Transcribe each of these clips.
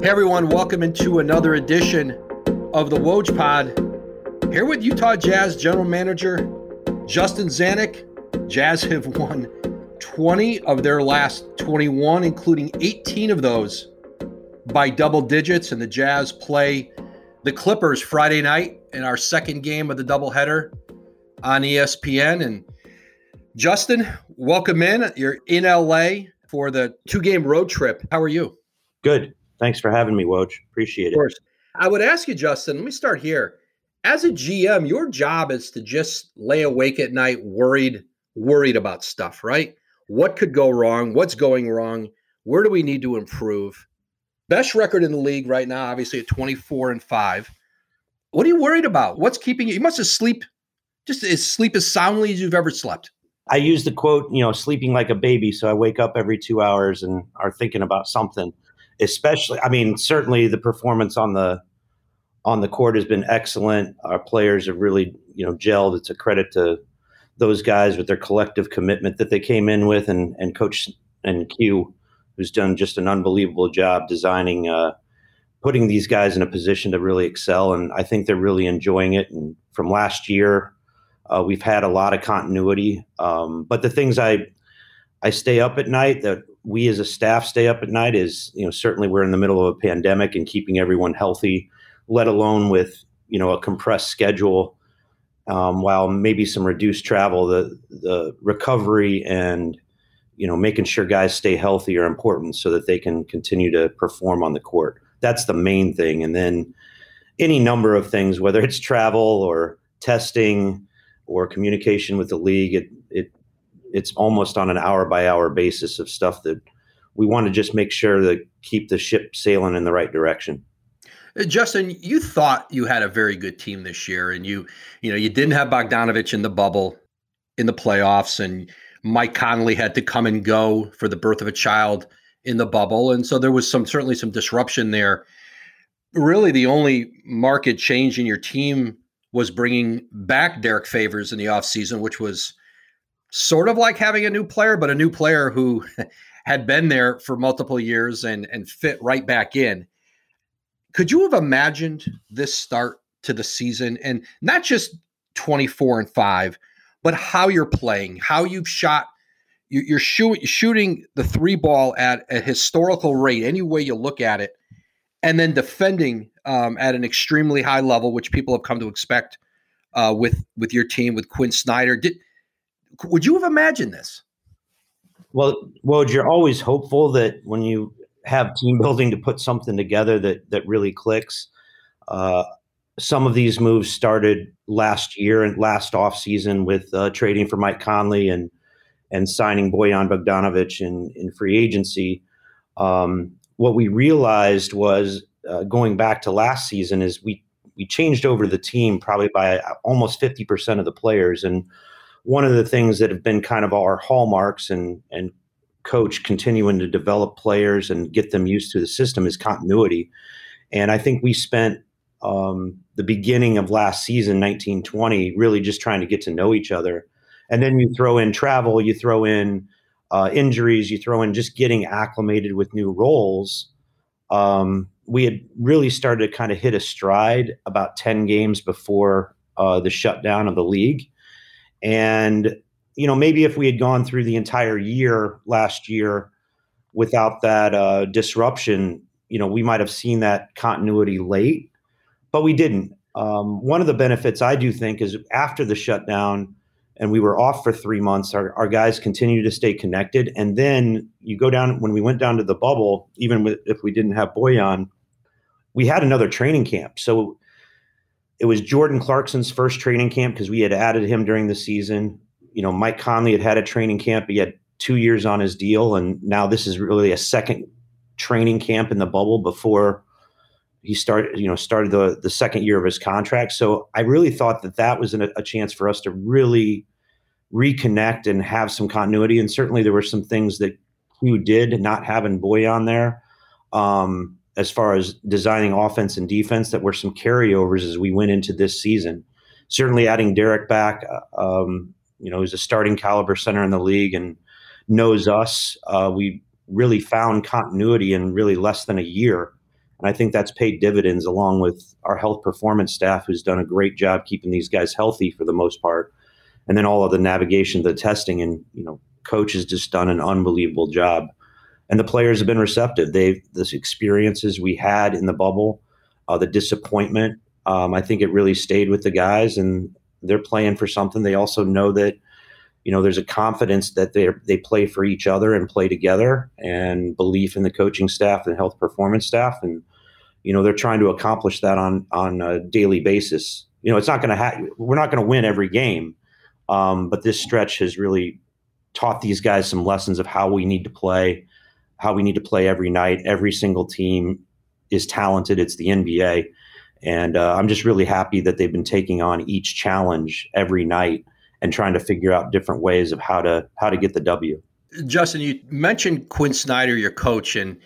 Hey everyone, welcome into another edition of the Woj Pod. Here with Utah Jazz General Manager Justin Zanik. Jazz have won 20 of their last 21, including 18 of those by double digits. And the Jazz play the Clippers Friday night in our second game of the doubleheader on ESPN. And Justin, welcome in. You're in LA for the two-game road trip. How are you? Good. Thanks for having me, Woj. Appreciate it. Of course. I would ask you, Justin, let me start here. As a GM, your job is to just lay awake at night worried about stuff, right? What could go wrong? What's going wrong? Where do we need to improve? Best record in the league right now, obviously at 24-5. What are you worried about? What's keeping you? You must have sleep as soundly as you've ever slept. I use the quote, sleeping like a baby. So I wake up every 2 hours and are thinking about something. Especially, certainly the performance on the court has been excellent. Our players have really, gelled. It's a credit to those guys with their collective commitment that they came in with, and Coach and Q, who's done just an unbelievable job designing, putting these guys in a position to really excel. And I think they're really enjoying it. And from last year, we've had a lot of continuity. But the things I stay up at night, that we as a staff stay up at night, is, certainly we're in the middle of a pandemic and keeping everyone healthy, let alone with, a compressed schedule, while maybe some reduced travel. The recovery and, making sure guys stay healthy are important so that they can continue to perform on the court. That's the main thing. And then any number of things, whether it's travel or testing or communication with the league, it's almost on an hour-by-hour basis of stuff that we want to just make sure to keep the ship sailing in the right direction. Justin, you thought you had a very good team this year, and you didn't have Bogdanović in the bubble in the playoffs, and Mike Conley had to come and go for the birth of a child in the bubble, and so there was certainly some disruption there. Really, the only market change in your team was bringing back Derek Favors in the offseason, which was sort of like having a new player, but a new player who had been there for multiple years and fit right back in. Could you have imagined this start to the season, and not just 24-5, but how you're playing, how you've shot? You're shooting the three ball at a historical rate, any way you look at it, and then defending at an extremely high level, which people have come to expect with your team, with Quinn Snyder. Would you have imagined this? Well, you're always hopeful that when you have team building to put something together that really clicks. Some of these moves started last year and last offseason with trading for Mike Conley and signing Bojan Bogdanović in free agency. What we realized was going back to last season is we changed over the team probably by almost 50% of the players. And one of the things that have been kind of our hallmarks and coach continuing to develop players and get them used to the system is continuity. And I think we spent the beginning of last season, 19-20, really just trying to get to know each other. And then you throw in travel, you throw in injuries, you throw in just getting acclimated with new roles. We had really started to kind of hit a stride about 10 games before the shutdown of the league. And, maybe if we had gone through the entire year last year without that disruption, we might have seen that continuity late, but we didn't. One of the benefits I do think is after the shutdown and we were off for 3 months, our guys continue to stay connected. And then you go down, when we went down to the bubble, even if we didn't have Bojan, we had another training camp. So it was Jordan Clarkson's first training camp because we had added him during the season. Mike Conley had a training camp. He had 2 years on his deal. And now this is really a second training camp in the bubble before he started the second year of his contract. So I really thought that was a chance for us to really reconnect and have some continuity. And certainly there were some things that Q did, not having Bojan there, as far as designing offense and defense, that were some carryovers as we went into this season. Certainly adding Derek back, he's a starting caliber center in the league and knows us. We really found continuity in really less than a year. And I think that's paid dividends, along with our health performance staff, who's done a great job keeping these guys healthy for the most part. And then all of the navigation, the testing, and, coach has just done an unbelievable job. And the players have been receptive. This experiences we had in the bubble, the disappointment, I think it really stayed with the guys, and they're playing for something. They also know that, there's a confidence that they play for each other and play together, and belief in the coaching staff and health performance staff. And, they're trying to accomplish that on a daily basis. It's not going to we're not going to win every game. But this stretch has really taught these guys some lessons of how we need to play every night. Every single team is talented. It's the NBA. And I'm just really happy that they've been taking on each challenge every night and trying to figure out different ways of how to get the W. Justin, you mentioned Quinn Snyder, your coach, and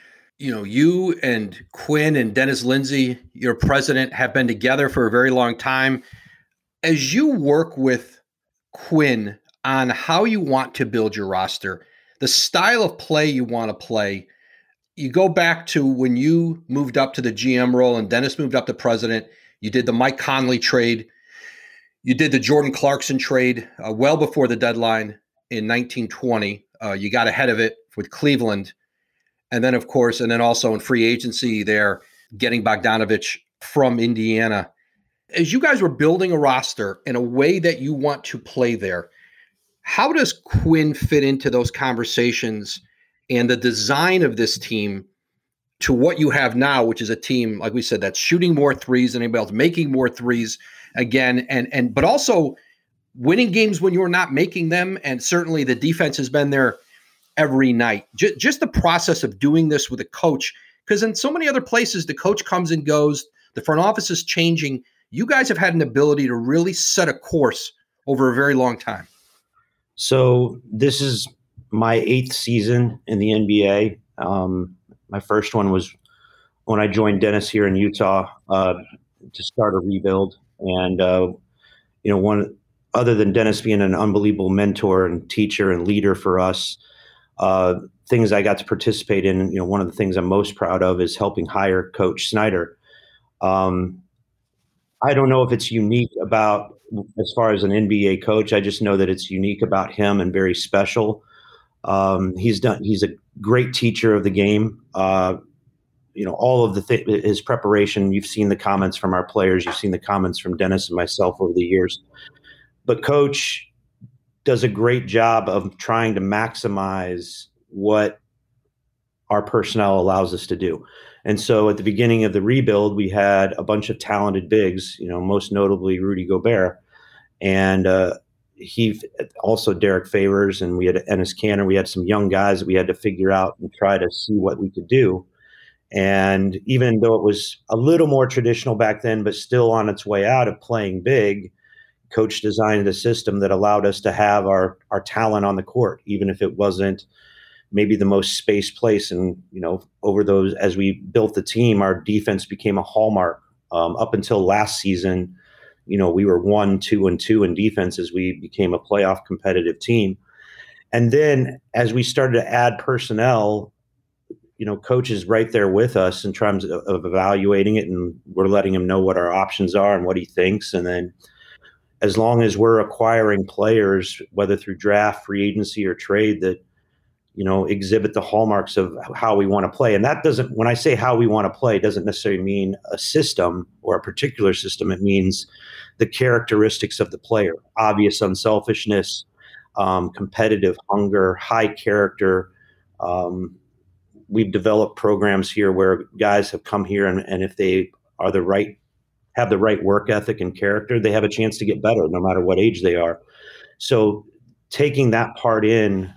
you and Quinn and Dennis Lindsay, your president, have been together for a very long time. As you work with Quinn on how you want to build your roster, the style of play you want to play, you go back to when you moved up to the GM role and Dennis moved up to president. You did the Mike Conley trade. You did the Jordan Clarkson trade well before the deadline in 1920. You got ahead of it with Cleveland. And then, of course, and then also in free agency there, getting Bogdanovich from Indiana. As you guys were building a roster in a way that you want to play there, how does Quinn fit into those conversations and the design of this team to what you have now, which is a team, like we said, that's shooting more threes than anybody else, making more threes again, but also winning games when you're not making them. And certainly the defense has been there every night. Just the process of doing this with a coach, because in so many other places, the coach comes and goes, the front office is changing. You guys have had an ability to really set a course over a very long time. So this is my 8th season in the NBA. My first one was when I joined Dennis here in Utah to start a rebuild. And, one other than Dennis being an unbelievable mentor and teacher and leader for us, things I got to participate in, one of the things I'm most proud of is helping hire Coach Snyder. I don't know if it's unique about as far as an NBA coach. I just know that it's unique about him and very special. He's a great teacher of the game. All of his preparation, you've seen the comments from our players, you've seen the comments from Dennis and myself over the years. But Coach does a great job of trying to maximize what our personnel allows us to do. And so at the beginning of the rebuild, we had a bunch of talented bigs, most notably Rudy Gobert. And he also Derek Favors, and we had Enes Kanter. We had some young guys that we had to figure out and try to see what we could do. And even though it was a little more traditional back then, but still on its way out of playing big, Coach designed a system that allowed us to have our talent on the court, even if it wasn't maybe the most space place. And, over those, as we built the team, our defense became a hallmark. Up until last season, we were 1-2-2 in defense as we became a playoff competitive team. And then as we started to add personnel, Coach is right there with us in terms of evaluating it, and we're letting him know what our options are and what he thinks. And then as long as we're acquiring players, whether through draft, free agency, or trade, that, exhibit the hallmarks of how we want to play. And that doesn't, when I say how we want to play, doesn't necessarily mean a system or a particular system. It means the characteristics of the player: obvious unselfishness, competitive hunger, high character. We've developed programs here where guys have come here, and if they are have the right work ethic and character, they have a chance to get better no matter what age they are. So taking that part in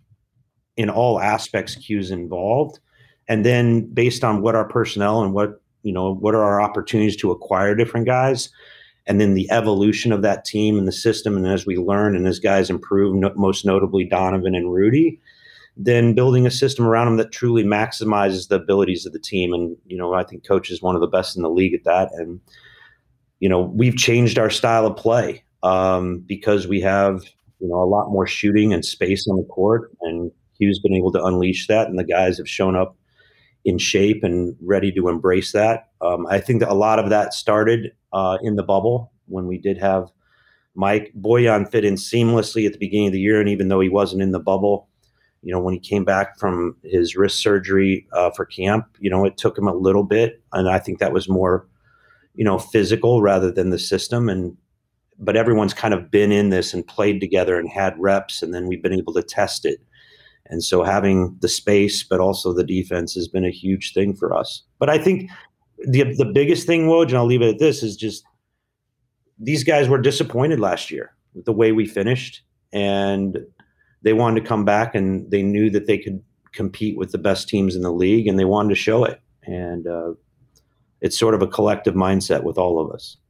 all aspects, cues involved, and then based on what our personnel and what are our opportunities to acquire different guys, and then the evolution of that team and the system, and as we learn and as guys improve, most notably Donovan and Rudy, then building a system around them that truly maximizes the abilities of the team. And, I think Coach is one of the best in the league at that. And, we've changed our style of play because we have, a lot more shooting and space on the court, and Hugh's been able to unleash that, and the guys have shown up in shape and ready to embrace that. I think that a lot of that started in the bubble when we did have Mike. Bojan fit in seamlessly at the beginning of the year, and even though he wasn't in the bubble, when he came back from his wrist surgery for camp, it took him a little bit, and I think that was more, physical rather than the system. But everyone's kind of been in this and played together and had reps, and then we've been able to test it. And so having the space, but also the defense has been a huge thing for us. But I think the biggest thing, Woj, and I'll leave it at this, is just these guys were disappointed last year with the way we finished, and they wanted to come back, and they knew that they could compete with the best teams in the league, and they wanted to show it. And it's sort of a collective mindset with all of us.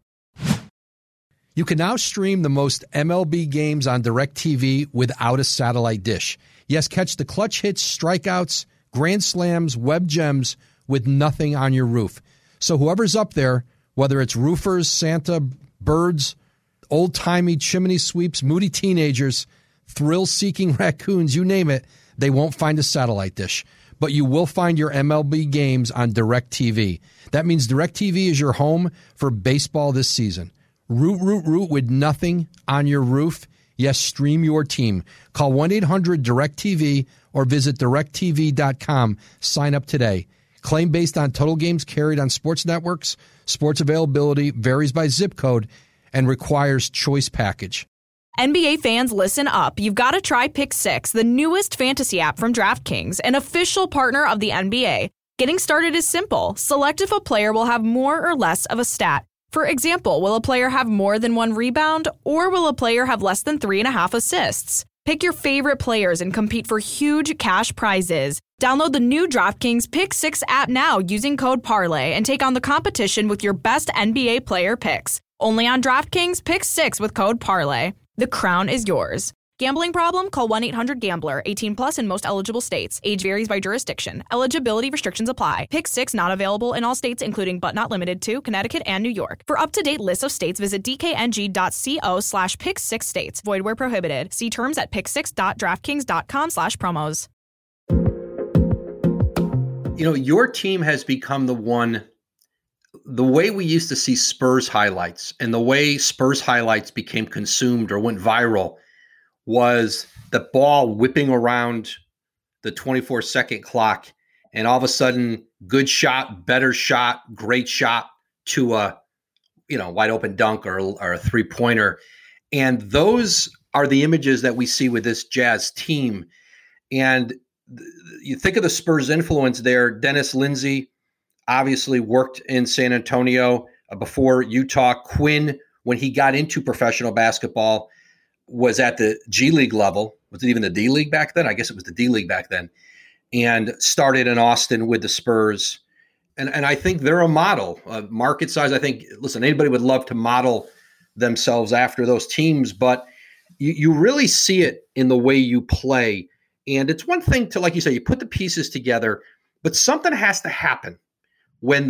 You can now stream the most MLB games on DirecTV without a satellite dish. Yes, catch the clutch hits, strikeouts, grand slams, web gems with nothing on your roof. So whoever's up there, whether it's roofers, Santa, birds, old-timey chimney sweeps, moody teenagers, thrill-seeking raccoons, you name it, they won't find a satellite dish. But you will find your MLB games on DirecTV. That means DirecTV is your home for baseball this season. Root with nothing on your roof. Yes, stream your team. Call 1-800-DIRECTV or visit directtv.com. Sign up today. Claim based on total games carried on sports networks. Sports availability varies by zip code and requires choice package. NBA fans, listen up. You've got to try Pick 6, the newest fantasy app from DraftKings, an official partner of the NBA. Getting started is simple. Select if a player will have more or less of a stat. For example, will a player have more than 1 rebound, or will a player have less than 3.5 assists? Pick your favorite players and compete for huge cash prizes. Download the new DraftKings Pick 6 app now using code PARLAY and take on the competition with your best NBA player picks. Only on DraftKings Pick 6 with code PARLAY. The crown is yours. Gambling problem? Call 1-800-GAMBLER. 18 plus in most eligible states. Age varies by jurisdiction. Eligibility restrictions apply. Pick 6 not available in all states, including but not limited to Connecticut and New York. For up-to-date lists of states, visit dkng.co/pick6states. Void where prohibited. See terms at pick6.draftkings.com/promos. Your team has become the way we used to see Spurs highlights, and the way Spurs highlights became consumed or went viral was the ball whipping around the 24-second clock, and all of a sudden, good shot, better shot, great shot to a wide open dunk or a three-pointer. And those are the images that we see with this Jazz team. And you think of the Spurs influence there. Dennis Lindsey obviously worked in San Antonio before Utah. Quinn, when he got into professional basketball, was at the G League level. Was it even the D League back then? I guess it was the D League back then. And started in Austin with the Spurs. And I think they're a model. Market size, I think, listen, anybody would love to model themselves after those teams, but you really see it in the way you play. And it's one thing to, like you say, you put the pieces together, but something has to happen when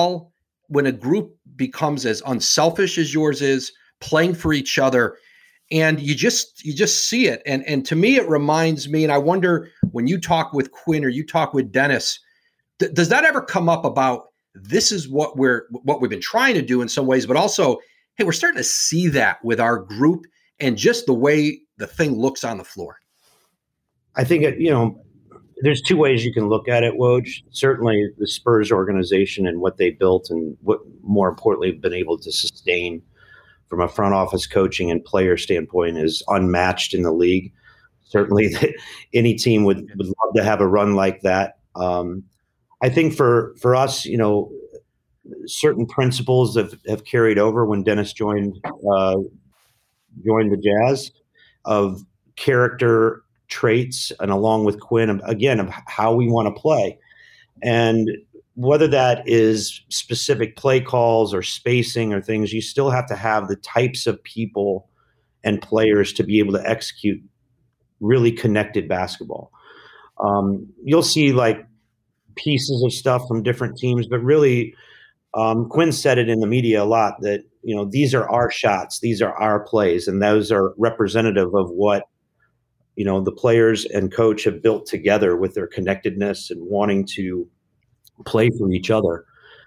a group becomes as unselfish as yours is, playing for each other. And you just see it. And to me, it reminds me, and I wonder when you talk with Quinn or you talk with Dennis, does that ever come up about this is what we've been trying to do in some ways, but also, hey, we're starting to see that with our group and just the way the thing looks on the floor? I think, there's two ways you can look at it, Woj. Certainly the Spurs organization and what they built and what, more importantly, been able to sustain from a front office coaching and player standpoint is unmatched in the league. Certainly any team would love to have a run like that. I think for us, certain principles have carried over when Dennis joined the Jazz, of character traits, and along with Quinn, again, of how we want to play. And whether that is specific play calls or spacing or things, you still have to have the types of people and players to be able to execute really connected basketball. You'll see like pieces of stuff from different teams, but really Quinn said it in the media a lot that, these are our shots, these are our plays, and those are representative of what, the players and coach have built together with their connectedness and wanting to play for each other.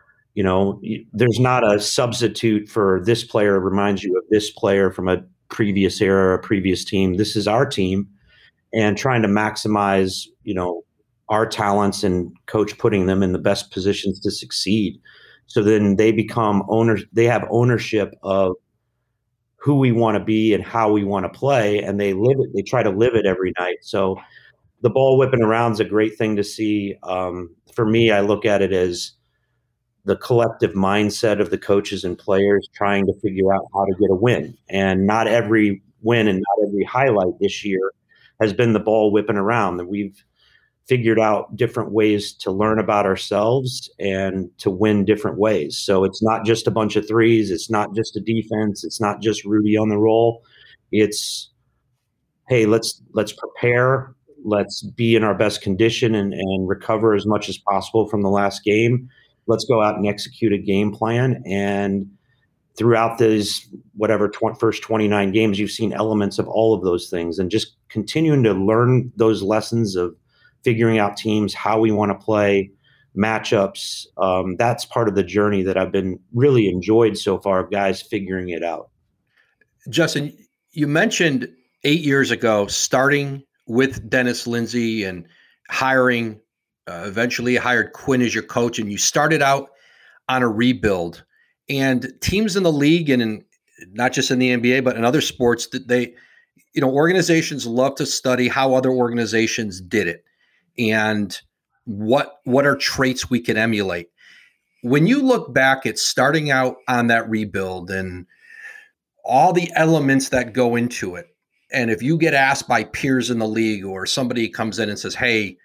There's not a substitute for this player reminds you of this player from a previous era, a previous team. This is our team, and trying to maximize, our talents and coach putting them in the best positions to succeed. So then they become owners. They have ownership of who we want to be and how we want to play, and they live it. They try to live it every night. So the ball whipping around is a great thing to see. For me, I look at it as the collective mindset of the coaches and players trying to figure out how to get a win. And not every win and not every highlight this year has been the ball whipping around. That we've figured out different ways to learn about ourselves and to win different ways. So it's not just a bunch of threes. It's not just a defense. It's not just Rudy on the roll. It's, hey, let's prepare. Let's be in our best condition and recover as much as possible from the last game. Let's go out and execute a game plan. And throughout these, first 29 games, you've seen elements of all of those things, and just continuing to learn those lessons of figuring out teams, how we want to play, matchups. That's part of the journey that I've been really enjoyed so far, of guys figuring it out. Justin, you mentioned 8 years ago, starting with Dennis Lindsey and hiring, eventually hired Quinn as your coach, and you started out on a rebuild. And teams in the league, and not just in the NBA, but in other sports, that organizations love to study how other organizations did it and what are traits we can emulate. When you look back at starting out on that rebuild and all the elements that go into it, and if you get asked by peers in the league or somebody comes in and says, hey,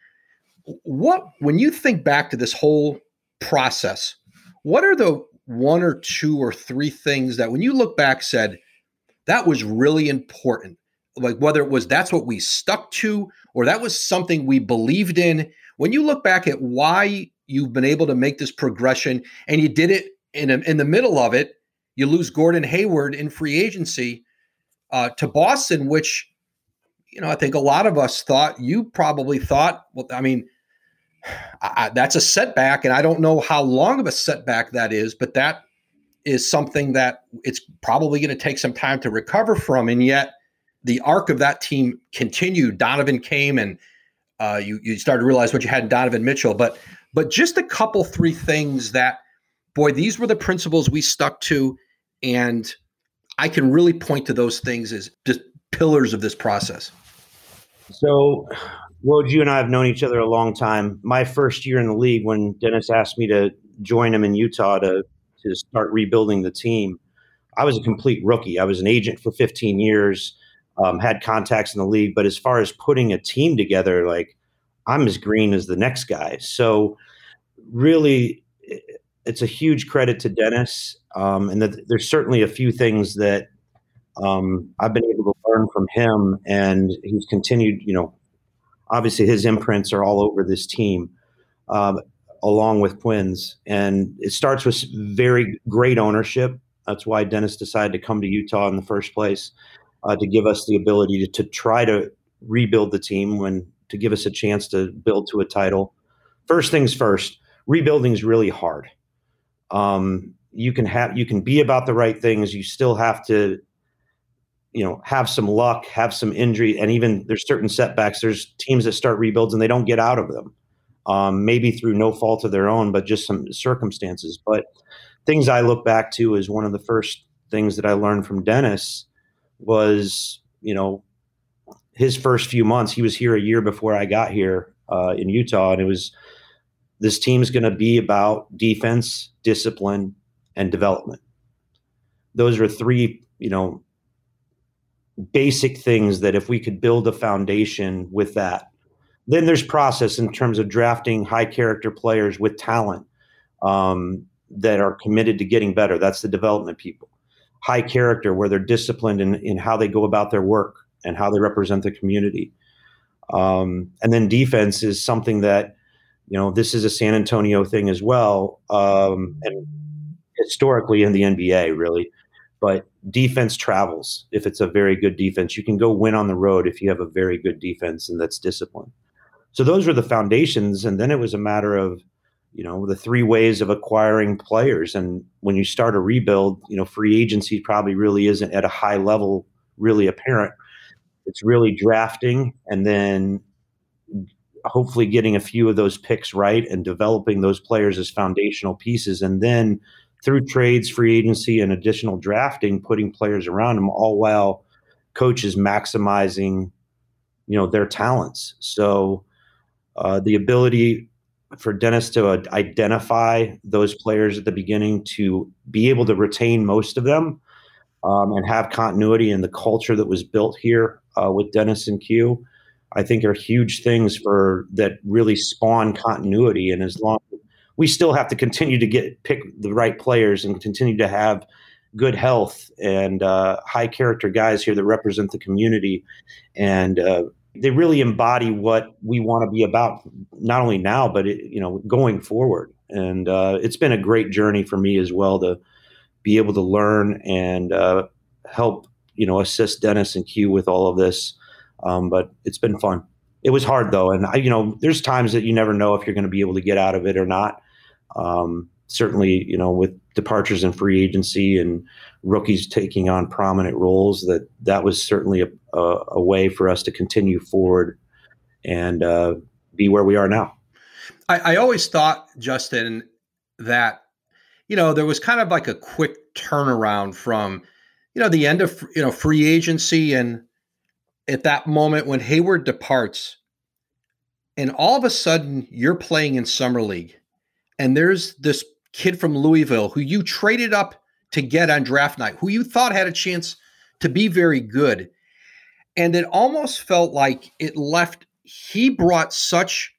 when you think back to this whole process, what are the one or two or three things that when you look back said, that was really important? Like whether it was that's what we stuck to or that was something we believed in. When you look back at why you've been able to make this progression and you did it in the middle of it, you lose Gordon Hayward in free agency to Boston, which, I think a lot of us thought, you probably thought, well, I mean, that's a setback, and I don't know how long of a setback that is, but that is something that it's probably going to take some time to recover from. And yet the arc of that team continued. Donovan came, and you started to realize what you had in Donovan Mitchell. But just a couple, three things that, boy, these were the principles we stuck to, and I can really point to those things as just pillars of this process. So, Woj, you and I have known each other a long time. My first year in the league, when Dennis asked me to join him in Utah to start rebuilding the team, I was a complete rookie. I was an agent for 15 years, had contacts in the league. But as far as putting a team together, like, I'm as green as the next guy. So really, it's a huge credit to Dennis. And there's certainly a few things that I've been able to learn from him, and he's continued, obviously his imprints are all over this team, along with Quinn's. And it starts with very great ownership. That's why Dennis decided to come to Utah in the first place, to give us the ability to try to rebuild the team, to give us a chance to build to a title. First things first, rebuilding is really hard. You can be about the right things. You still have to, have some luck, have some injury, and even there's certain setbacks. There's teams that start rebuilds and they don't get out of them, maybe through no fault of their own, but just some circumstances. But things I look back to is one of the first things that I learned from Dennis was, his first few months. He was here a year before I got here in Utah, and it was, this team's going to be about defense, discipline, and development. Those are three, basic things that if we could build a foundation with that, then there's process in terms of drafting high character players with talent that are committed to getting better. That's the development people. High character, where they're disciplined in how they go about their work and how they represent the community. And then defense is something that, this is a San Antonio thing as well, and historically in the NBA, really. But defense travels. If it's a very good defense, you can go win on the road if you have a very good defense, and that's discipline. So those were the foundations. And then it was a matter of, the three ways of acquiring players. And when you start a rebuild, free agency probably really isn't at a high level really apparent. It's really drafting and then hopefully getting a few of those picks right and developing those players as foundational pieces. And then through trades, free agency, and additional drafting, putting players around them, all while coaches maximizing, their talents. So the ability for Dennis to identify those players at the beginning, to be able to retain most of them, and have continuity in the culture that was built here with Dennis and Q, I think are huge things that really spawn continuity. And as long we still have to continue to pick the right players and continue to have good health and high character guys here that represent the community. And they really embody what we want to be about, not only now, but going forward. And it's been a great journey for me as well to be able to learn and help, assist Dennis and Q with all of this. But it's been fun. It was hard though. And there's times that you never know if you're going to be able to get out of it or not. Certainly, with departures in free agency and rookies taking on prominent roles, that was certainly a way for us to continue forward and be where we are now. I always thought, Justin, that, there was kind of like a quick turnaround from, the end of, free agency, and at that moment when Hayward departs and all of a sudden you're playing in Summer League and there's this kid from Louisville who you traded up to get on draft night, who you thought had a chance to be very good. And it almost felt like he brought such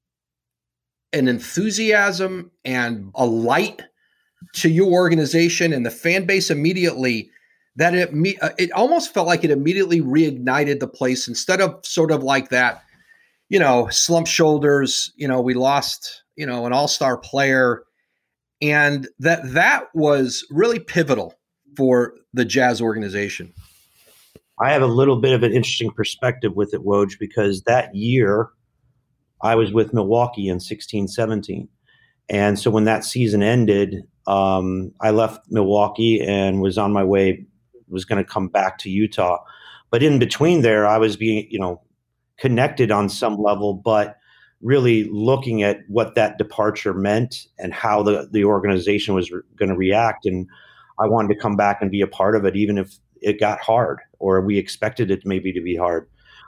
an enthusiasm and a light to your organization and the fan base immediately that it almost felt like it immediately reignited the place, instead of sort of like that, slump shoulders, we lost, an all-star player. And that was really pivotal for the Jazz organization. I have a little bit of an interesting perspective with it, Woj, because that year I was with Milwaukee in 16-17. And so when that season ended, I left Milwaukee and was on my way, was going to come back to Utah. But in between there, I was being, connected on some level, but really looking at what that departure meant and how the organization was going to react. And I wanted to come back and be a part of it, even if it got hard or we expected it maybe to be hard.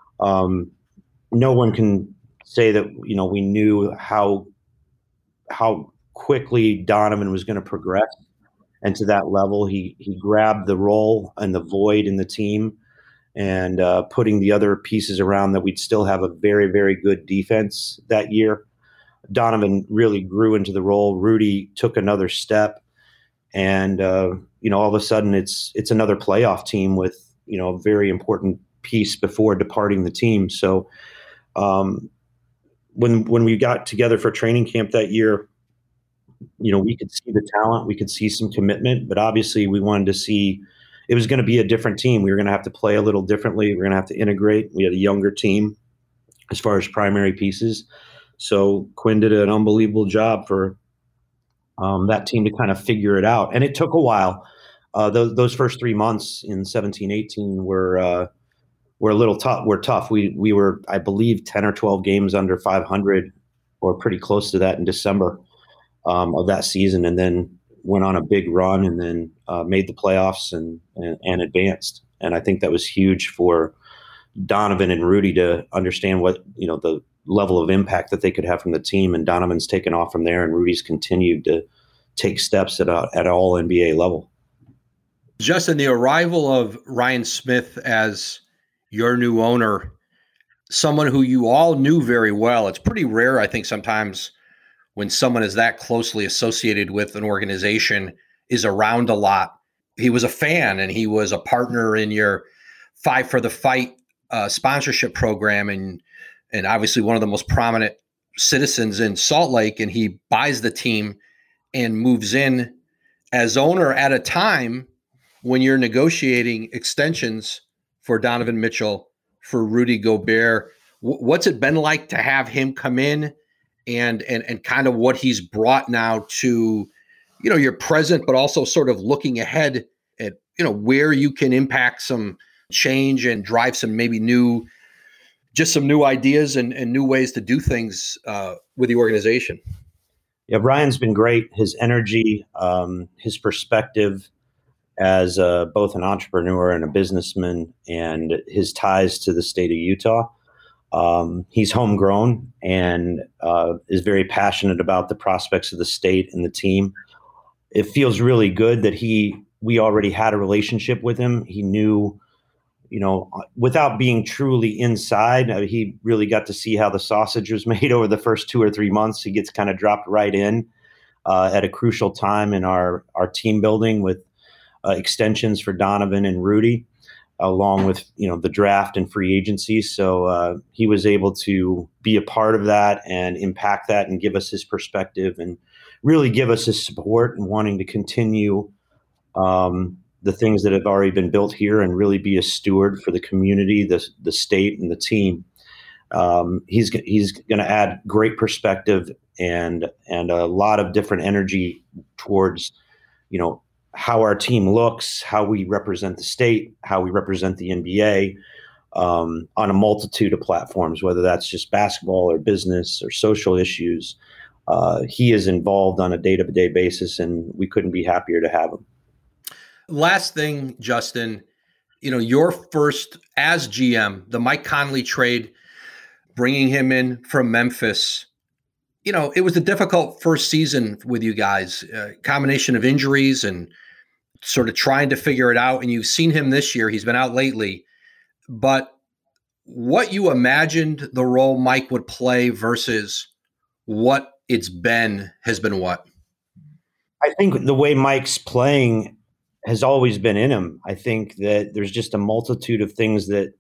No one can say that, we knew how quickly Donovan was going to progress. And to that level, he grabbed the role and the void in the team, and putting the other pieces around that we'd still have a very, very good defense that year. Donovan really grew into the role. Rudy took another step, and all of a sudden it's another playoff team with a very important piece before departing the team. So when we got together for training camp that year, we could see the talent, we could see some commitment, but obviously we wanted to see it was going to be a different team. We were going to have to play a little differently. We were going to have to integrate. We had a younger team as far as primary pieces. So Quinn did an unbelievable job for that team to kind of figure it out. And it took a while. Those first 3 months in 17-18 were a little tough. We're tough. We were, I believe, 10 or 12 games under 500 or pretty close to that in December of that season, and then went on a big run and then made the playoffs and advanced. And I think that was huge for Donovan and Rudy to understand what, the level of impact that they could have from the team. And Donovan's taken off from there, and Rudy's continued to take steps at all NBA level. Justin, the arrival of Ryan Smith as your new owner, someone who you all knew very well. It's pretty rare, I think, sometimes when someone is that closely associated with an organization, is around a lot. He was a fan and he was a partner in your Five for the Fight sponsorship program, and obviously one of the most prominent citizens in Salt Lake. And he buys the team and moves in as owner at a time when you're negotiating extensions for Donovan Mitchell, for Rudy Gobert. What's it been like to have him come in and kind of what he's brought now to, your present, but also sort of looking ahead at, where you can impact some change and drive some maybe new ideas and new ways to do things with the organization. Yeah, Ryan's been great. His energy, his perspective as both an entrepreneur and a businessman, and his ties to the state of Utah. He's homegrown and is very passionate about the prospects of the state and the team. It feels really good that we already had a relationship with him. He knew, without being truly inside, he really got to see how the sausage was made over the first 2 or 3 months. He gets kind of dropped right in at a crucial time in our team building with extensions for Donovan and Rudy, along with, the draft and free agency. So he was able to be a part of that and impact that and give us his perspective and really give us his support and wanting to continue the things that have already been built here and really be a steward for the community, the state, and the team. He's going to add great perspective and a lot of different energy towards, how our team looks, how we represent the state, how we represent the NBA on a multitude of platforms, whether that's just basketball or business or social issues. He is involved on a day-to-day basis, and we couldn't be happier to have him. Last thing, Justin, your first as GM, the Mike Conley trade, bringing him in from Memphis, it was a difficult first season with you guys, combination of injuries and sort of trying to figure it out. And you've seen him this year. He's been out lately. But what you imagined the role Mike would play versus what it's been has been what? I think the way Mike's playing has always been in him. I think that there's just a multitude of things that,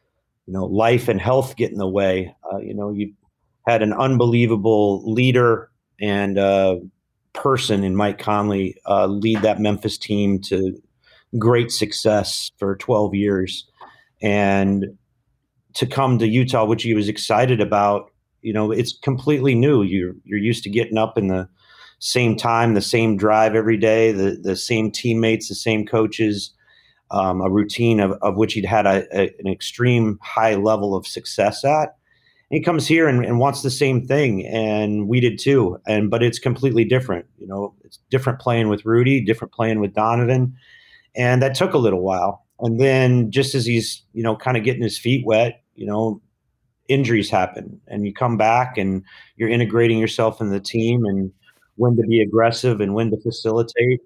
life and health get in the way. You had an unbelievable leader and person in Mike Conley lead that Memphis team to great success for 12 years. And to come to Utah, which he was excited about, it's completely new. You're used to getting up in the same time, the same drive every day, the same teammates, the same coaches, a routine of which he'd had an extreme high level of success at. And he comes here and wants the same thing, and we did too. But it's completely different. It's different playing with Rudy, different playing with Donovan, and that took a little while. And then just as he's kind of getting his feet wet, injuries happen, and you come back and you're integrating yourself in the team and when to be aggressive and when to facilitate.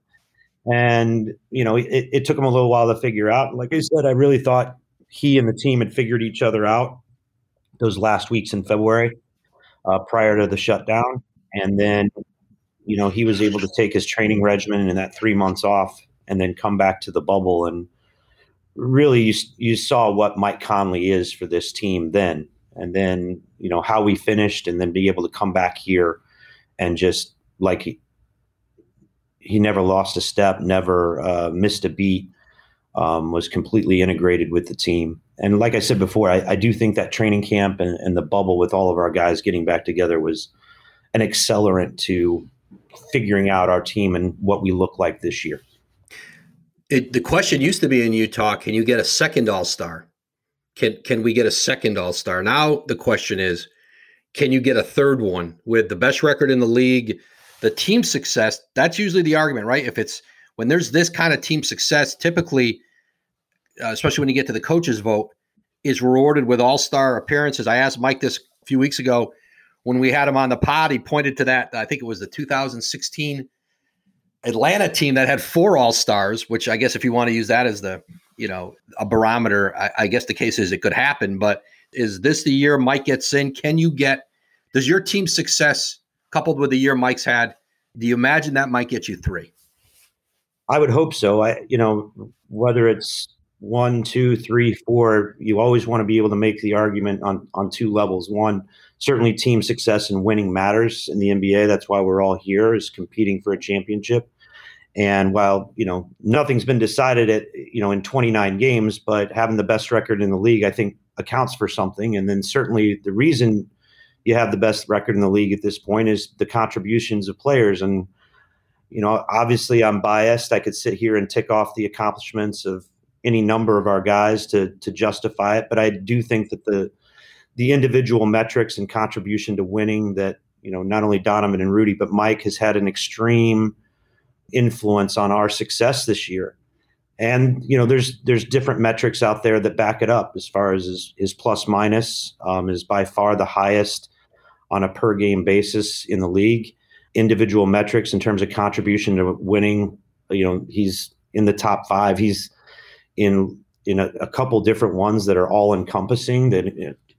And, it took him a little while to figure out. Like I said, I really thought he and the team had figured each other out those last weeks in February prior to the shutdown. And then, he was able to take his training regimen and that 3 months off and then come back to the bubble. And really you saw what Mike Conley is for this team then. And then, how we finished and then be able to come back here and just like he never lost a step, never missed a beat, was completely integrated with the team. And like I said before, I do think that training camp and the bubble with all of our guys getting back together was an accelerant to figuring out our team and what we look like this year. The question used to be in Utah, can you get a second All-Star? Can we get a second All-Star? Now the question is, can you get a third one with the best record in the league, the team success? That's usually the argument, right? If it's when there's this kind of team success, typically, especially when you get to the coaches vote, is rewarded with All-Star appearances. I asked Mike this a few weeks ago when we had him on the pod. He pointed to that. I think it was the 2016 Atlanta team that had 4 All-Stars, which I guess if you want to use that as the, a barometer, I guess the case is it could happen. But is this the year Mike gets in? Does your team's success coupled with the year Mike's had, do you imagine that might get you 3? I would hope so. Whether it's 1, 2, 3, 4, you always want to be able to make the argument on 2 levels. One, certainly team success and winning matters in the NBA. That's why we're all here, is competing for a championship. And while, nothing's been decided in 29 games, but having the best record in the league, I think accounts for something. And then certainly the reason, you have the best record in the league at this point is the contributions of players. And, obviously I'm biased. I could sit here and tick off the accomplishments of any number of our guys to justify it. But I do think that the individual metrics and contribution to winning that, not only Donovan and Rudy, but Mike has had an extreme influence on our success this year. And, there's different metrics out there that back it up. As far as his plus minus is by far the highest on a per game basis in the league. Individual metrics in terms of contribution to winning, he's in the top 5. He's in a couple different ones that are all encompassing that,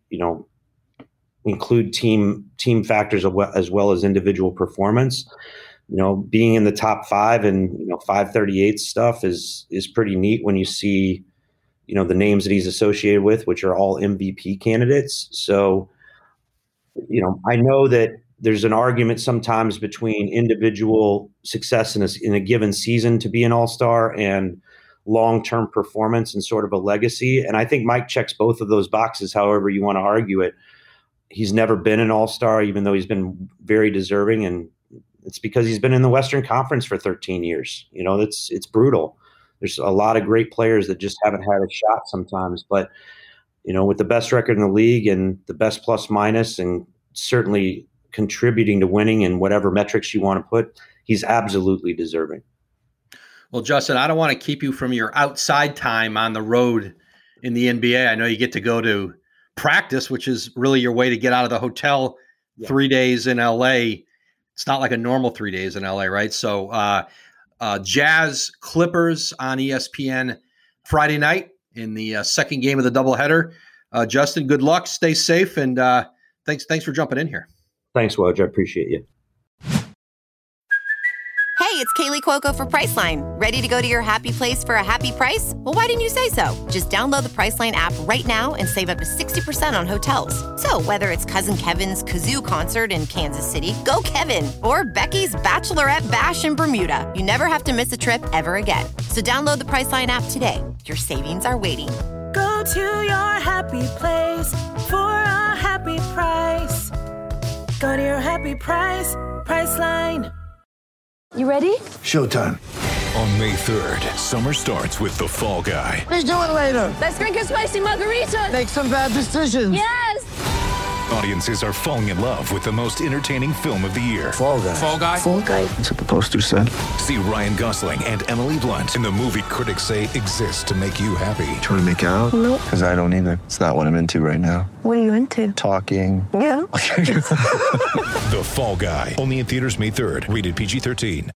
include team factors as well as individual performance. Being in the top 5 and 538 stuff is pretty neat when you see, the names that he's associated with, which are all MVP candidates. So, I know that there's an argument sometimes between individual success in a given season to be an all-star and long-term performance and sort of a legacy. And I think Mike checks both of those boxes, however you want to argue it. He's never been an all-star, even though he's been very deserving. And it's because he's been in the Western Conference for 13 years. It's brutal. There's a lot of great players that just haven't had a shot sometimes. But, with the best record in the league and the best plus minus and certainly contributing to winning and whatever metrics you want to put, he's absolutely deserving. Well, Justin, I don't want to keep you from your outside time on the road in the NBA. I know you get to go to practice, which is really your way to get out of the hotel 3 days in LA. It's not like a normal 3 days in LA, right? So Jazz Clippers on ESPN Friday night in the second game of the doubleheader. Justin, good luck. Stay safe. And thanks for jumping in here. Thanks, Woj. I appreciate you. Hey, it's Kaylee Cuoco for Priceline. Ready to go to your happy place for a happy price? Well, why didn't you say so? Just download the Priceline app right now and save up to 60% on hotels. So whether it's Cousin Kevin's Kazoo Concert in Kansas City, go Kevin, or Becky's Bachelorette Bash in Bermuda, you never have to miss a trip ever again. So download the Priceline app today. Your savings are waiting. Go to your happy place for a happy price. Go to your happy price, Priceline. You ready? Showtime. On May 3rd, summer starts with The Fall Guy. Let's do it later. Let's drink a spicy margarita. Make some bad decisions. Yes! Audiences are falling in love with the most entertaining film of the year. Fall Guy. Fall Guy? Fall Guy. That's what the poster said. See Ryan Gosling and Emily Blunt in the movie critics say exists to make you happy. Trying to make it out? Nope. Because I don't either. It's not what I'm into right now. What are you into? Talking. Yeah. The Fall Guy. Only in theaters May 3rd. Rated PG-13.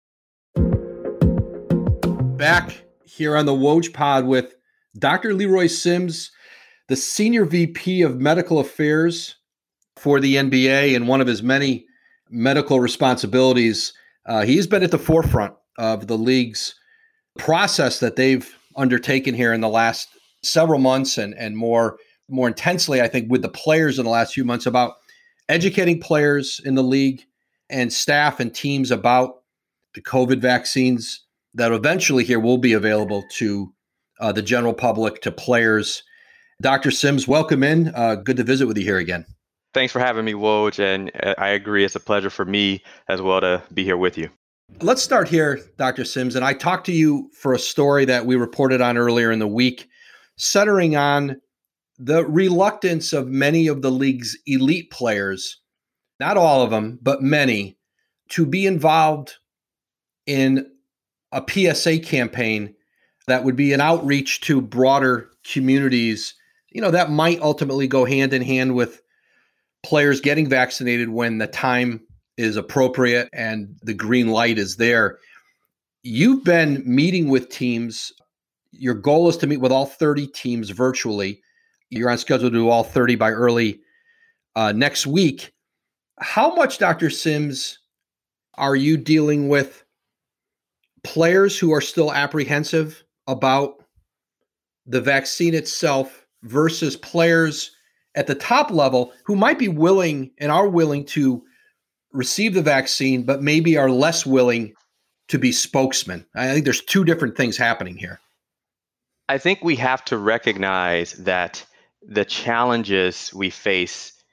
Back here on the Woj Pod with Dr. Leroy Sims, the Senior VP of Medical Affairs for the NBA, and one of his many medical responsibilities. He's been at the forefront of the league's process that they've undertaken here in the last several months and more intensely, I think, with the players in the last few months about educating players in the league and staff and teams about the COVID vaccines that eventually here will be available to the general public, to players. Dr. Sims, welcome in. Good to visit with you here again. Thanks for having me, Woj, and I agree. It's a pleasure for me as well to be here with you. Let's start here, Dr. Sims. And I talked to you for a story that we reported on earlier in the week, centering on the reluctance of many of the league's elite players, not all of them, but many, to be involved in a PSA campaign that would be an outreach to broader communities, that might ultimately go hand in hand with players getting vaccinated when the time is appropriate and the green light is there. You've been meeting with teams. Your goal is to meet with all 30 teams virtually. You're on schedule to do all 30 by early next week. How much, Dr. Sims, are you dealing with players who are still apprehensive about the vaccine itself versus players at the top level who might be willing and are willing to receive the vaccine, but maybe are less willing to be spokesmen? I think there's two different things happening here. I think we have to recognize that the challenges we face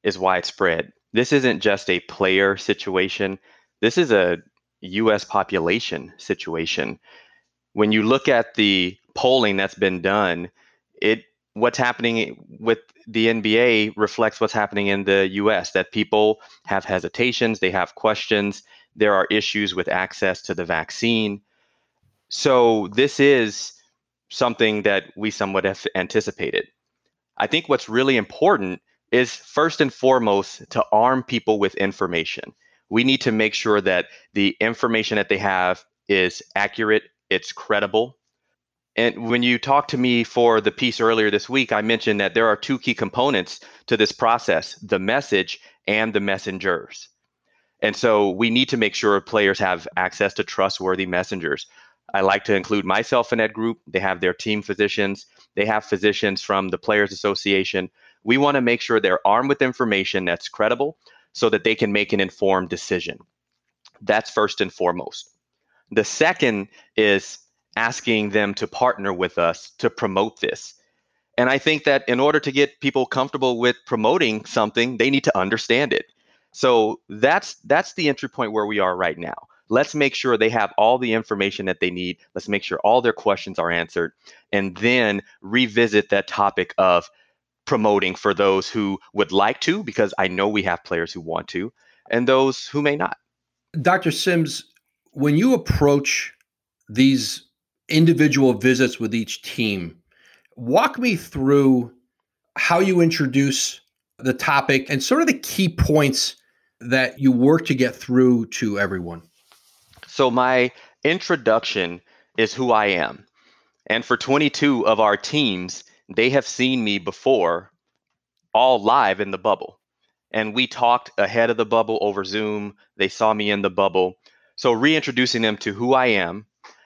is widespread. This isn't just a player situation. This is a U.S. population situation. When you look at the polling that's been done, what's happening with the NBA reflects what's happening in the U.S., that people have hesitations, they have questions, there are issues with access to the vaccine. So this is something that we somewhat have anticipated. I think what's really important is first and foremost to arm people with information. We need to make sure that the information that they have is accurate, it's credible. And when you talked to me for the piece earlier this week, I mentioned that there are two key components to this process, the message and the messengers. And so we need to make sure players have access to trustworthy messengers. I like to include myself in that group. They have their team physicians. They have physicians from the Players Association. We want to make sure they're armed with information that's credible so that they can make an informed decision. That's first and foremost. The second is asking them to partner with us to promote this. And I think that in order to get people comfortable with promoting something, they need to understand it. So that's the entry point where we are right now. Let's make sure they have all the information that they need. Let's make sure all their questions are answered, and then revisit that topic of promoting for those who would like to, because I know we have players who want to, and those who may not. Dr. Sims, when you approach these individual visits with each team, walk me through how you introduce the topic and sort of the key points that you work to get through to everyone. So my introduction is who I am. And for 22 of our teams, they have seen me before, all live in the bubble. And we talked ahead of the bubble over Zoom. They saw me in the bubble. So reintroducing them to who I am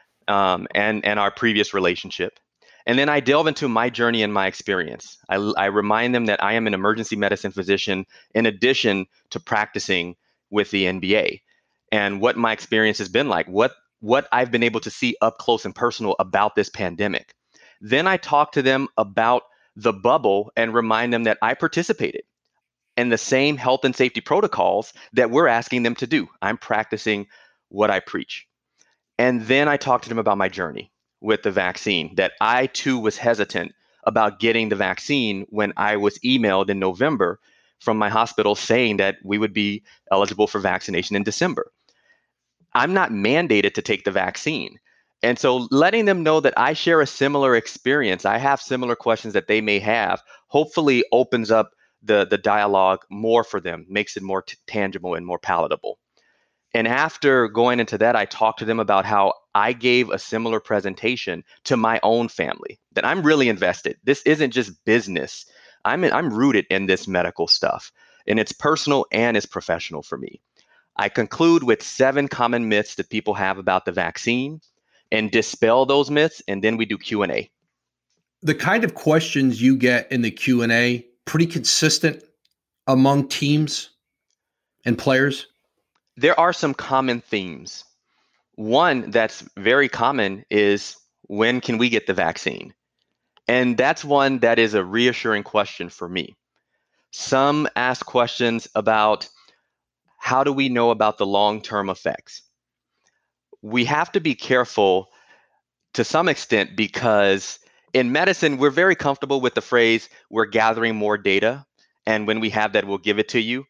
and our previous relationship. And then I delve into my journey and my experience. I remind them that I am an emergency medicine physician in addition to practicing with the NBA, and what my experience has been like, what I've been able to see up close and personal about this pandemic. Then I talk to them about the bubble and remind them that I participated in the same health and safety protocols that we're asking them to do. I'm practicing what I preach. And then I talk to them about my journey with the vaccine, that I too was hesitant about getting the vaccine when I was emailed in November from my hospital saying that we would be eligible for vaccination in December. I'm not mandated to take the vaccine. And so letting them know that I share a similar experience, I have similar questions that they may have, hopefully opens up the dialogue more for them, makes it more tangible and more palatable. And after going into that, I talked to them about how I gave a similar presentation to my own family, that I'm really invested. This isn't just business. I'm rooted in this medical stuff, and it's personal and it's professional for me. I conclude with 7 common myths that people have about the vaccine and dispel those myths, and then we do Q&A. The kind of questions you get in the Q&A, pretty consistent among teams and players? There are some common themes. One that's very common is, when can we get the vaccine? And that's one that is a reassuring question for me. Some ask questions about, how do we know about the long-term effects? We have to be careful to some extent, because in medicine, we're very comfortable with the phrase, we're gathering more data, and when we have that, we'll give it to you.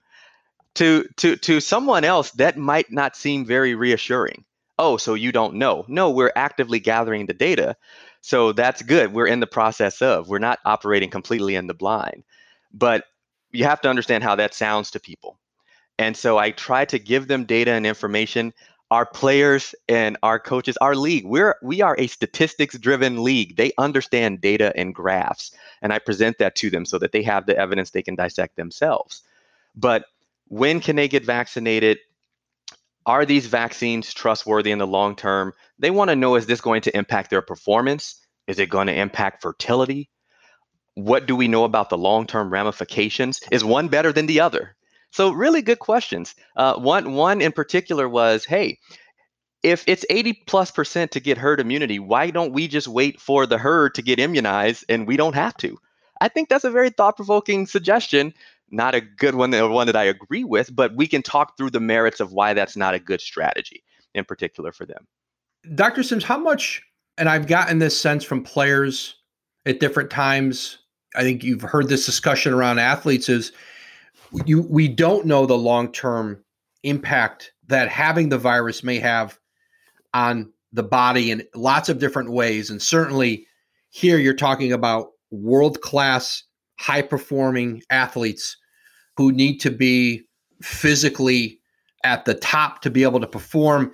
To someone else, that might not seem very reassuring. Oh, so you don't know. No, we're actively gathering the data. So that's good. We're in the process of. We're not operating completely in the blind. But you have to understand how that sounds to people. And so I try to give them data and information. Our players and our coaches, our league, we are a statistics-driven league. They understand data and graphs. And I present that to them so that they have the evidence they can dissect themselves. But when can they get vaccinated? Are these vaccines trustworthy in the long term? They want to know, is this going to impact their performance? Is it going to impact fertility? What do we know about the long-term ramifications? Is one better than the other? So really good questions. One in particular was, hey, if it's 80+% to get herd immunity, why don't we just wait for the herd to get immunized and we don't have to? I think that's a very thought-provoking suggestion. not a good one, or one that I agree with, but we can talk through the merits of why that's not a good strategy in particular for them. Dr. Sims, how much, and I've gotten this sense from players at different times, I think you've heard this discussion around athletes, is we don't know the long-term impact that having the virus may have on the body in lots of different ways. And certainly here you're talking about world-class, high-performing athletes who need to be physically at the top to be able to perform.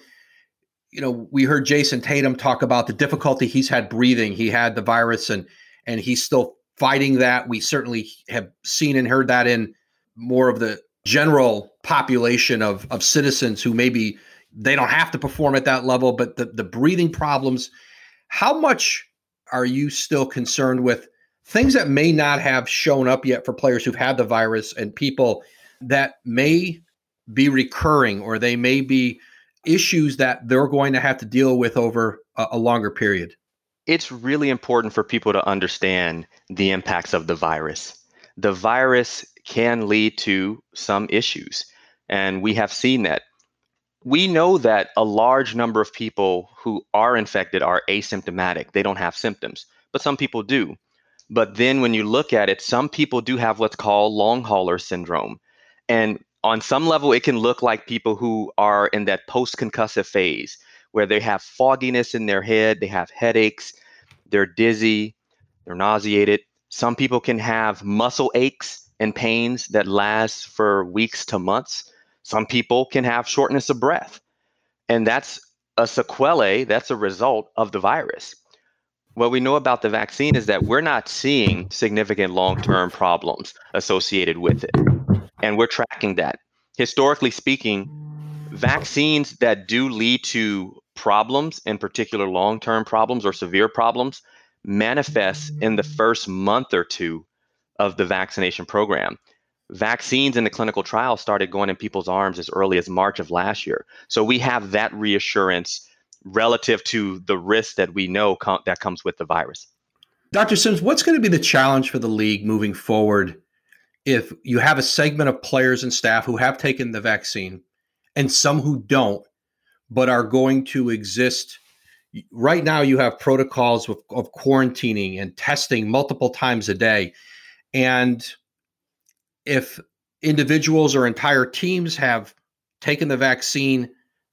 We heard Jason Tatum talk about the difficulty he's had breathing. He had the virus and he's still fighting that. We certainly have seen and heard that in more of the general population of citizens who maybe they don't have to perform at that level, but the breathing problems. How much are you still concerned with things that may not have shown up yet for players who've had the virus and people that may be recurring, or they may be issues that they're going to have to deal with over a longer period? It's really important for people to understand the impacts of the virus. The virus can lead to some issues, and we have seen that. We know that a large number of people who are infected are asymptomatic. They don't have symptoms, but some people do. But then when you look at it, some people do have what's called long hauler syndrome. And on some level, it can look like people who are in that post-concussive phase where they have fogginess in their head, they have headaches, they're dizzy, they're nauseated. Some people can have muscle aches and pains that last for weeks to months. Some people can have shortness of breath. And that's a sequelae, that's a result of the virus. What we know about the vaccine is that we're not seeing significant long-term problems associated with it. And we're tracking that. Historically speaking, vaccines that do lead to problems, in particular long-term problems or severe problems, manifest in the first month or two of the vaccination program. Vaccines in the clinical trial started going in people's arms as early as March of last year. So we have that reassurance relative to the risk that we know that comes with the virus. Dr. Sims, what's going to be the challenge for the league moving forward if you have a segment of players and staff who have taken the vaccine and some who don't, but are going to exist? Right now, you have protocols of quarantining and testing multiple times a day. And if individuals or entire teams have taken the vaccine,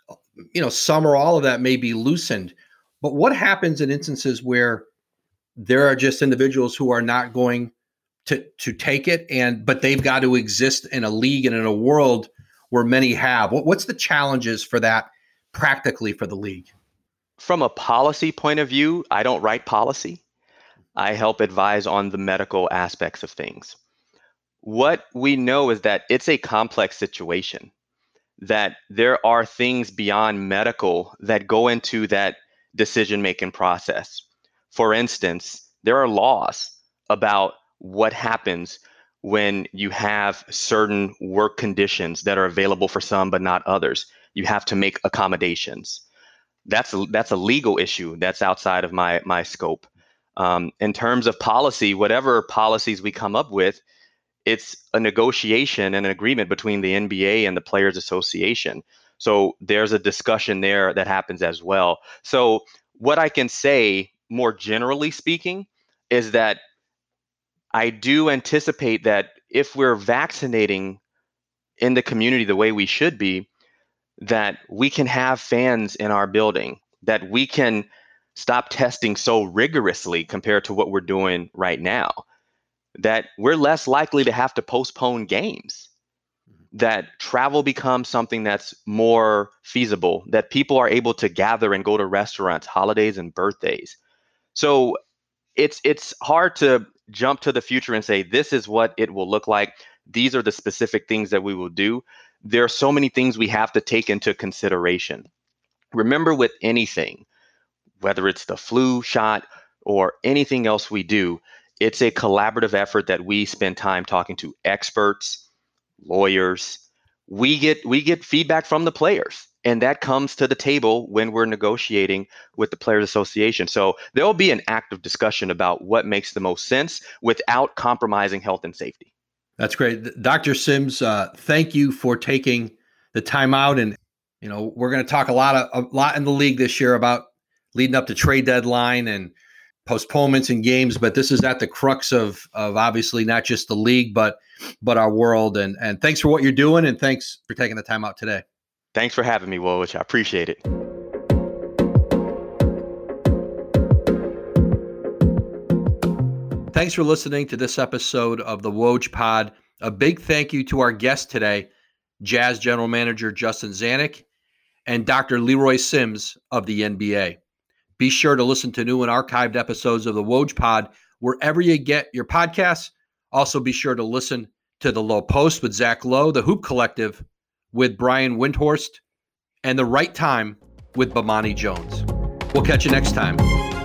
some or all of that may be loosened. But what happens in instances where there are just individuals who are not going to take it, but they've got to exist in a league and in a world where many have? What's the challenges for that practically for the league? From a policy point of view, I don't write policy. I help advise on the medical aspects of things. What we know is that it's a complex situation, that there are things beyond medical that go into that decision-making process. For instance, there are laws about what happens when you have certain work conditions that are available for some but not others. You have to make accommodations. That's a legal issue that's outside of my scope. In terms of policy, whatever policies we come up with, it's a negotiation and an agreement between the NBA and the Players Association. So there's a discussion there that happens as well. So what I can say, more generally speaking, is that I do anticipate that if we're vaccinating in the community the way we should be, that we can have fans in our building, that we can stop testing so rigorously compared to what we're doing right now, that we're less likely to have to postpone games, that travel becomes something that's more feasible, that people are able to gather and go to restaurants, holidays and birthdays. So it's hard to jump to the future and say, this is what it will look like. These are the specific things that we will do. There are so many things we have to take into consideration. Remember, with anything, whether it's the flu shot or anything else we do, it's a collaborative effort that we spend time talking to experts, lawyers. We get feedback from the players, and that comes to the table when we're negotiating with the Players Association. So there'll be an active discussion about what makes the most sense without compromising health and safety. That's great. Dr. Sims, thank you for taking the time out. And, we're going to talk a lot in the league this year about leading up to trade deadline and postponements in games. But this is at the crux of obviously not just the league, but our world. And thanks for what you're doing. And thanks for taking the time out today. Thanks for having me, Woj. I appreciate it. Thanks for listening to this episode of the Woj Pod. A big thank you to our guest today, Jazz General Manager Justin Zanik and Dr. Leroy Sims of the NBA. Be sure to listen to new and archived episodes of the Woj Pod wherever you get your podcasts. Also, be sure to listen to The Low Post with Zach Lowe, The Hoop Collective with Brian Windhorst, and The Right Time with Bomani Jones. We'll catch you next time.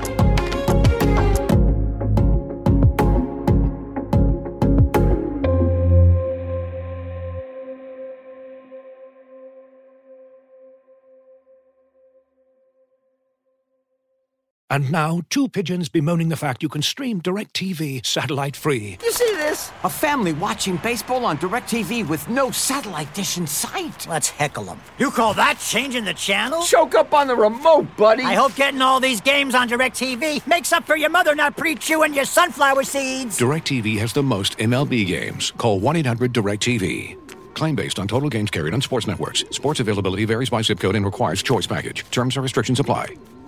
And now, two pigeons bemoaning the fact you can stream DirecTV satellite-free. You see this? A family watching baseball on DirecTV with no satellite dish in sight. Let's heckle them. You call that changing the channel? Choke up on the remote, buddy. I hope getting all these games on DirecTV makes up for your mother not pre-chewing your sunflower seeds. DirecTV has the most MLB games. Call 1-800-DirecTV. Claim based on total games carried on sports networks. Sports availability varies by zip code and requires choice package. Terms and restrictions apply.